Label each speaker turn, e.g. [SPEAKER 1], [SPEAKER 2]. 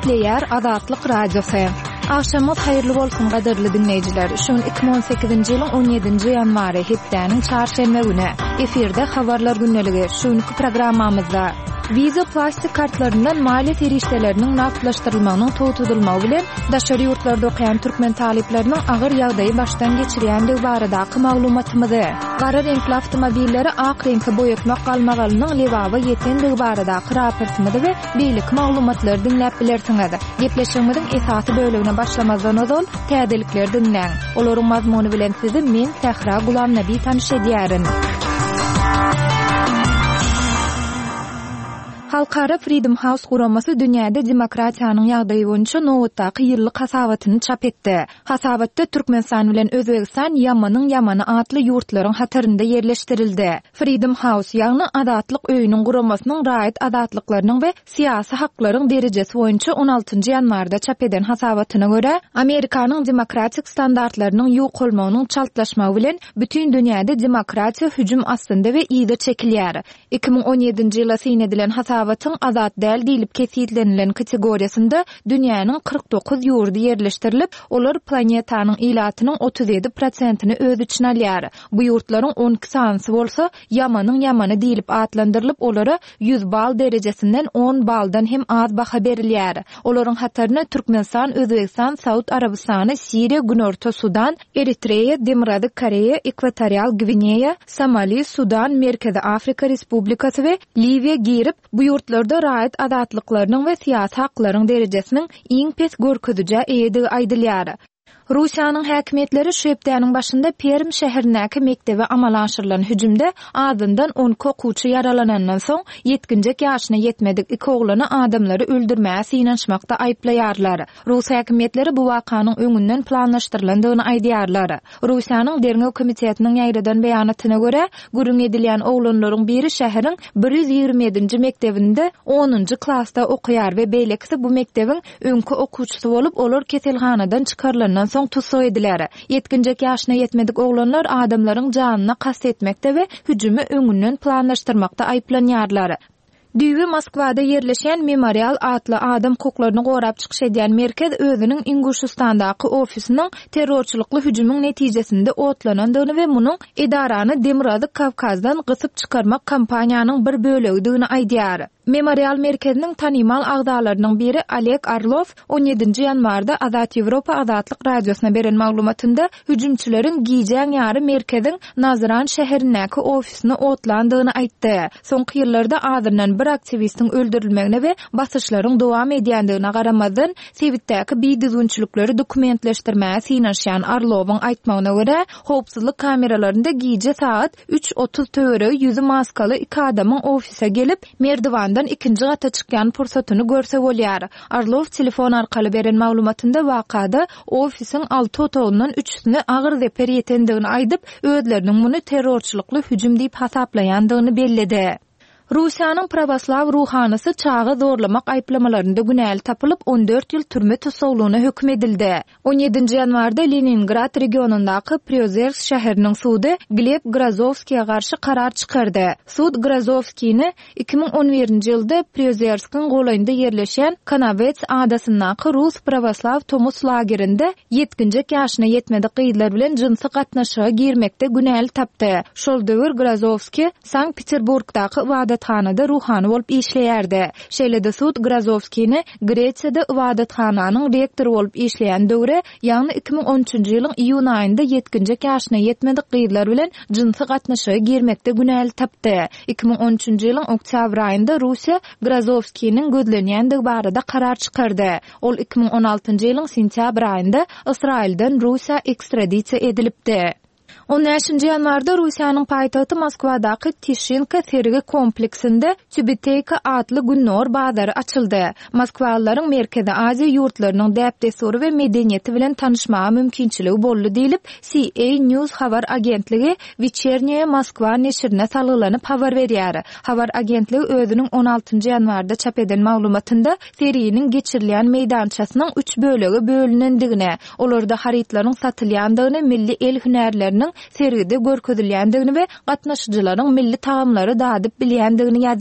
[SPEAKER 1] Nükleer Azatlyk Radiosu. Akşamot hayırlı bolsun gaderli dinleyijiler. Şun 2018-nji ýylyň 17-nji ýanwary hepdeniň çarşembe güni efirde habarlar günneligi şuňky programmamyzda Viza plastik kartlarından maliyet eriştelerinin naftlaştırılmagynyň tutulmagy bilen daşary ýurtlarda okuyan türkmen taliplerinin agyr ýagdaýy başdan geçirýänligi barada maglumatymyzy, gara renkli avtomobilleri ak renkli boýatmak galmagalynyň lewaby ýetenligi barada raportymyzy we beýlik maglumatlary dinläp bilersiňiz. Gepleşigimiziň esasy bölümine başlamazdan öňden täzelikler dinläň. Olaryň mazmuny bilen sizi men Tehra Gulam Nabi tanyş edýärin. Halkara Freedom House guramasy dünýäde demokratiýanyň ýagdaýy boýunça nowatdaky ýyllyk hasabatyny çap etdi. Hasabatda Türkmenistan bilen Özbegistan ýamanyň ýamany atly ýurtlaryň hatarynda ýerleşdirildi. Freedom House ýagny adatlyk öýüniň guramasynyň raýat adatlyklarynyň we syýasy haklaryň derejesi boýunça 16-njy ýanwarda çap eden hasabatyna görä, Amerikanyň demokratik standartlarynyň ýok bolmagynyň çaltlaşmagy bilen bütün dünýäde demokratiýa hüjüm astynda we ýygy çekilýär. 2017-nji ýyla syn edilen hasabatyň azat däl diýilip kesýetlenilen kategoriýasynda dünýäniň 49 ýurdy ýerleşdirilip, olar planetanyň ilatynyň 37%-ni öz içine alýar. Bu ýurtlaryň 12 sansy bolsa, ýamanyň ýamany diýilip atlandyrylyp, olara 100 bal derejesinden 10 baldan hem az baha berilýär. Olaryň hataryna Türkmenistan, Özbegistan, Saud Arabistany, Siriýa, Günorta Sudan, Eritreýa, Demokratik Koreýa, Ekwatorial Gvineýa, Somali, Sudan, Merkezi Afrika Respublikasy we Liwiýa girip, bu ýurtlarda raýat adatlyklarynyň we syýasy haklaryň derejesiniň iň pes görkezije eýdigi aýdylýar. Russiýanyň häkimetleri şu hepdeniň başynda Perm şäherindäki mektebe amala aşyrylan hüjümde azyndan 10 okuwçy yaralanandan soň 7-nji ýaşyna ýetmedik iki oglany adamlary öldürmäge synanşmakda aýplaýarlar. Rus häkimetleri bu wakanyň öňünden planlaşdyrylandygyny aýdýarlar. Russiýanyň Dernew komitetiniň ýaýradan beýanatyna görä, gürüm edilýän oglanlaryň biri şäheriň 127-nji mektebinde 10-njy klassda okuýar we beýlekisi bu mektebiň öňkü okuwçysy bolup, olar keselhanadan çykarlandan soň tutsak ediler. 7-nji ýaşyna ýetmedik oglanlar adamlaryň janyna kast etmekde we hüjümi öňünden planlaşdyrmakda aýplanýarlar. Düýbi Moskwada ýerleşen Memorial atly adam hukuklaryny gorap çykyş edýän merkez özüniň Inguşistandaky ofisiniň terrorçylykly hüjümüň netijesinde otlanandygyny we munyň edarany Demokratik Kavkazdan gysyp çykarmak kampaniýanyň bir bölegidigini aýdýar. Memorial merkeziniň tanymal agdalarynyň biri Oleg Arlov 17-nji ýanwarda Azat Ýewropa Azatlyk radiosuna beren maglumatynda hüjümçileriň giýjän ýary merkeziň Nazran şäherindäki ofisini otlandygyny aýtdy. Soňky ýyllarda azyrdan bir aktivistin öldürilmegine we basyşlaryň dowam edýändigine garamazdan sebitdäki biýdüzgünçilikleri dokumentleşdirmäge synanşýan Arlowyň aýtmagyna görä, howpsuzlyk kameralarynda giýje saat 3:30 töre ýüzi maskaly iki adamyň ofise gelip merdivandan ikinji gata çykýan pursatyny görse bolýar. Arlov telefon arkaly beren maglumatynda wakada ofisiň 6 otagynyň 3-sini agyr zeper ýetendigini aýdyp, özleriniň muny terrorçylykly hüjüm diýip hasaplaýandygyny bellidi. Russiýanyň prawaslaw ruhanysy çağı zorlamak aýplamalarynda günäli tapylyp 14 ýyl türme tutsagylygyna hökm edildi. 17-nji ýanwarda Leningrad regionundaky Priozersk şäheriniň sudy Gleb Grazovskiýe garşy karar çykardy. Sud Grazovskiýni 2011-nji ýylda Priozerskiň goýlarynda ýerleşen Kanavets adasyndaky Rus prawaslaw tomus lagerinde 7-nji ýaşyna ýetmedik gyýdylar bilen jynsy gatnaşyga girmekde günäli tapdy. Şol döwür Grazovski Sankt-Peterburgdaky ibadathanada ruhany bolup işleýärdi. Şeýlede sud Grazovskiýni Gresiýada ibadathananyň rektory bolup işleýän döwre, ýagny 2013-nji ýylyň iýun aýynda 7-nji ýaşyna ýetmedik gyýdylar bilen jynsy gatnaşyga girmekde günäli tapdy. 2013-nji ýylyň oktyabr aýynda Russiýa Grazovskiýniň gözlenýändigi barada karar çykardy. Ol 2016-njy ýylyň sentýabr aýynda Israilden Russiýa ekstradisiýa edilipdi. 17-nji ýanwarda Russiýanyň paýtagty Moskwadaky Tishinka sergi kompleksinde Tübeteyka adly günnor bazary açyldy. Moskwalylaryň Merkezi Aziýa ýurtlarynyň däpdesory we medeniýeti bilen tanışmaga mümkinçiligi boldy diýilip, CA News habar agentligi Вечерняя Moskva neşrine salgylanyp habar berýär. Habar agentligi özüniň 16-njy ýanwarda çap eden maglumatynda seriýiniň geçirilýän meýdançasynyň 3 bölegi bölünendigine, olarda haritlaryň satylýandygyny, milli el hünärleriniň sergide görkezilýändigini we gatnaşyjylaryň milli tagamlary dadyp bilýändigini ýady